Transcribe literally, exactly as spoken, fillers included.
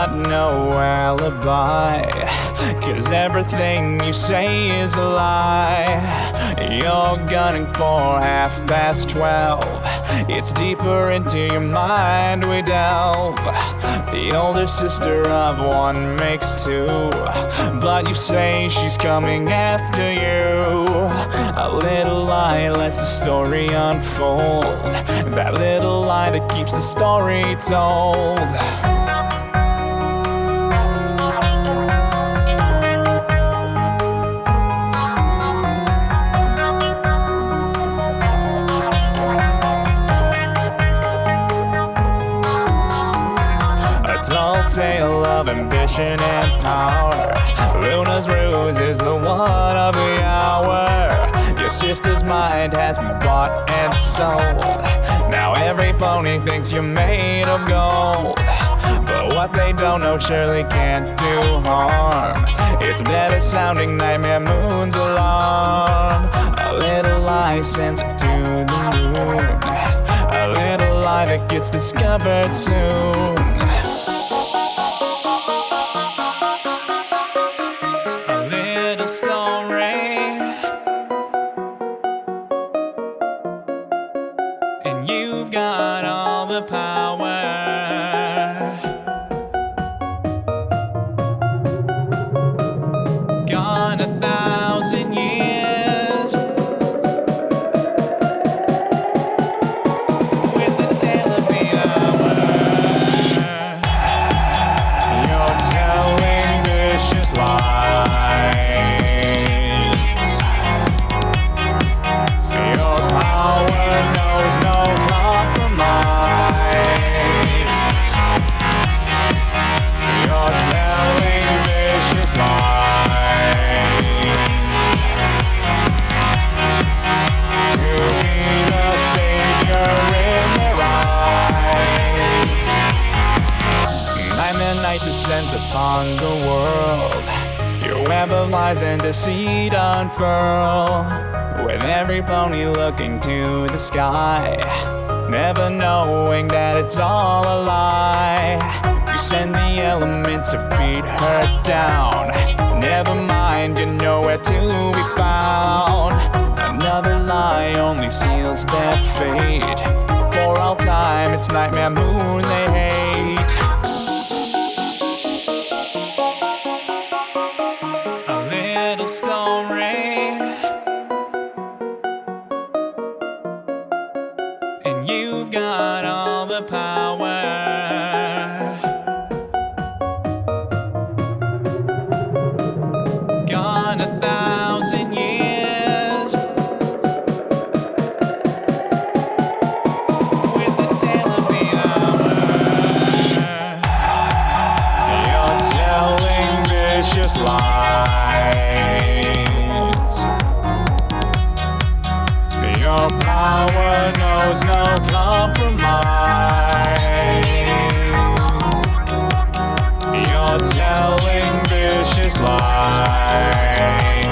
got no alibi, 'cause everything you say is a lie. You're gunning for half past twelve. It's deeper into your mind we delve. The older sister of one makes two, but you say she's coming after you. A little lie lets the story unfold, that little lie that keeps the story told. Tall tale of ambition and power. Luna's ruse is the one of the hour. Your sister's mind has been bought and sold. Now every pony thinks you're made of gold, but what they don't know surely can't do harm. It's better sounding nightmare moon's alarm. A little lie sends her to the moon, a little lie that gets discovered soon. Story, and you've got all the power. Gone a thousand years with the tale of the hour. You're telling vicious lies. Night descends upon the world. Your web of lies and deceit unfurl, with every pony looking to the sky, never knowing that it's all a lie. You send the elements to beat her down. Never mind, you're nowhere to be found. Another lie only seals their fate. For all time, it's Nightmare Moon they hate. Story, and you've got all the power. Gone a thousand years with the tale of the hour. You're telling vicious lies. Your power knows no compromise. You're telling vicious lies.